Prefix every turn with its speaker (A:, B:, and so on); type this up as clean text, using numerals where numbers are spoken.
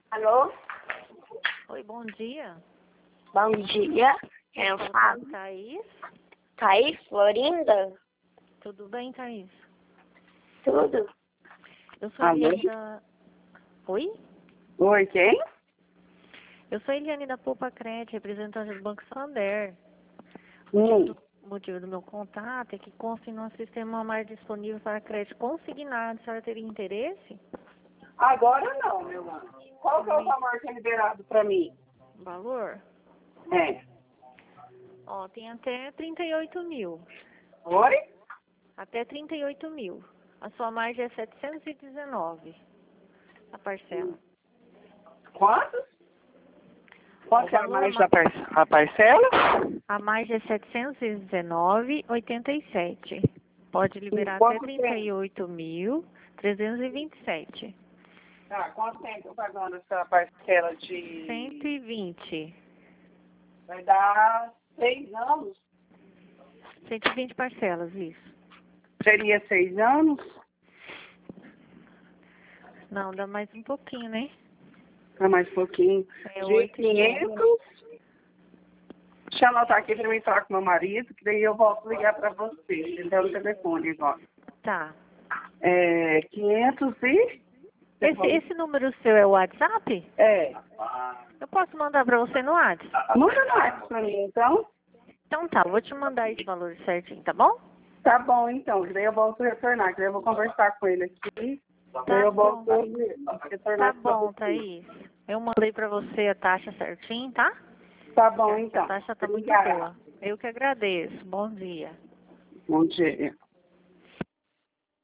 A: Alô?
B: Oi, bom dia.
A: Bom dia. Eu falo.
B: Thaís?
A: Thaís, Florinda?
B: Tudo bem, Thaís?
A: Tudo?
B: Eu sou a
C: Alô?
B: Eliane da... Oi?
C: Oi, quem?
B: Eu sou a Eliane da Poupa Cred, representante do Banco Santander. O motivo do meu contato é que consta em nosso sistema mais disponível para crédito consignado. A senhora teria interesse?
C: Agora não, meu anjo. Qual que é o valor que é liberado pra mim?
B: Valor?
C: É.
B: Ó, tem até 38 mil.
C: Oi?
B: Até 38 mil. A sua margem é 719. A parcela.
C: Quantos? Quanto que é a
B: valor
C: mais a parcela?
B: A margem é 719,87. Pode liberar até
C: Quanto
B: 38.327.
C: Tá, quanto tempo eu pagando essa parcela de...
B: 120.
C: Vai dar 6 anos?
B: 120 parcelas, isso.
C: Seria 6 anos?
B: Não, dá mais um pouquinho, né?
C: Pra mais um pouquinho.
B: É
C: De
B: 8,5.
C: 500. Deixa eu anotar aqui pra mim falar com meu marido, que daí eu volto ligar pra você. Ele deu o telefone agora.
B: Tá.
C: 500 e...
B: Esse número seu é o WhatsApp?
C: É.
B: Eu posso mandar pra você no WhatsApp?
C: Manda no WhatsApp pra mim, então.
B: Então tá, vou te mandar esse valor certinho, tá bom?
C: Tá bom, então. Daí eu volto a retornar, que daí eu vou conversar com ele aqui. Daí eu volto a retornar.
B: Tá bom, Thaís. Eu mandei pra você a taxa certinho, tá?
C: Tá bom,
B: A
C: então.
B: taxa tá muito
C: Obrigada.
B: boa. Eu que agradeço. Bom dia.
C: Bom dia.